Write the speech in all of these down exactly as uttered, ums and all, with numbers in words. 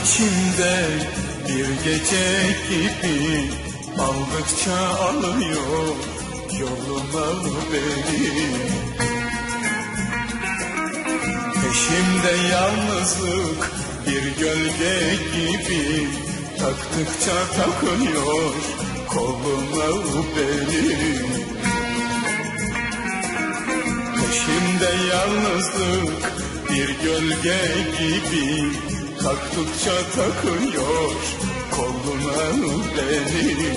içimde bir gece gibi aldıkça alıyor yoluma beni. Peşimde yalnızlık bir gölge gibi taktıkça takıyor koluma beni. Peşimde yalnızlık bir gölge gibi taktıkça takıyor koluna beni.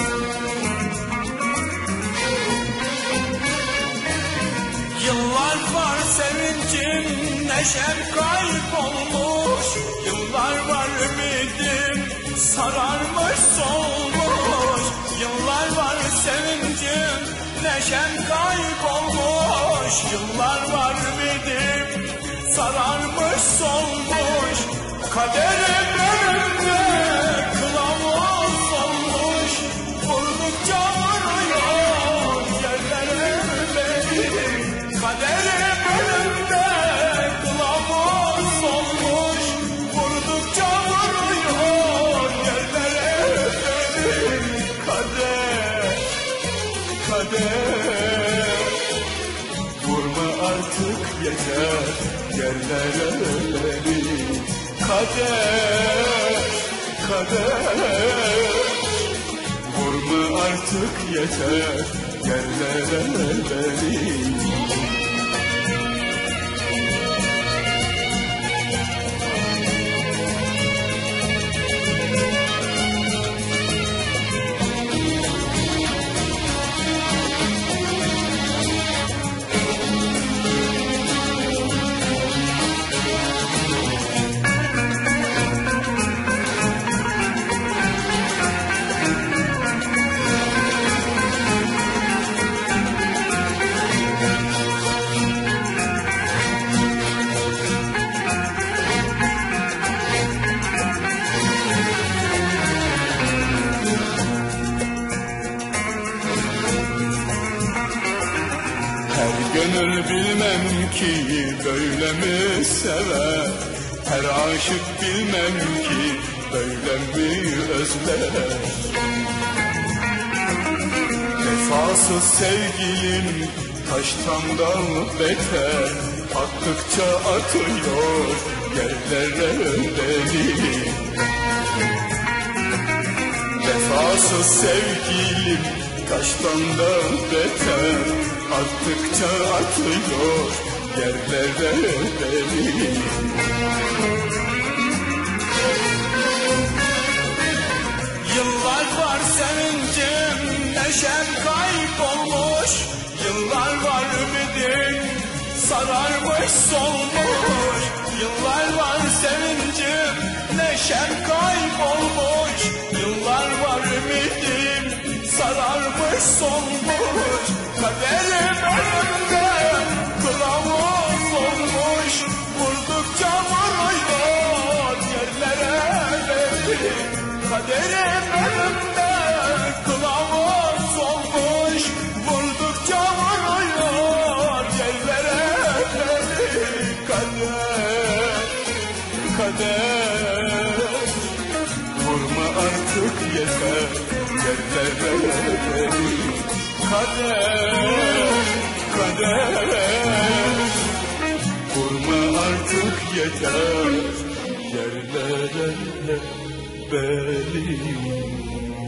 Yıllar var sevincim, neşem kaybolmuş. Yıllar var ümidim, sararmış solmuş. Yıllar var sevincim, neşem kaybolmuş. Yıllar var ümidim, sararmış solmuş. Kaderim önümde kılavuz olmuş. Vurdukça vuruyor yerlere beni. Kaderim önümde kılavuz olmuş. Vurdukça vuruyor yerlere beni. Kader, kader, vurma artık yeter yerlere beni. Kader, kader, vurma artık yeter yerlere beni. Gönül bilmem ki böyle mi sever, her aşık bilmem ki böyle mi özler. Vefasız sevgilim taştan da beter, attıkça atıyor yerlere beni. Vefasız sevgilim taştan da beter, attıkça atıyor yerlere beni. Yıllar var sevincim, neşem kaybolmuş. Yıllar var ümidim, sararmış solmuş. Yıllar var sevincim, neşem kaybolmuş. Yıllar var ümidim, sararmış solmuş. Kaderim önümde kılavuz olmuş. Vurdukça vuruyor yerlere beni. Kaderim önümde kılavuz olmuş. Vurdukça vuruyor yerlere beni. Kader, kader, vurma artık yeter yerlere beni. Kader, kader, vurma artık yeter yerlere beni.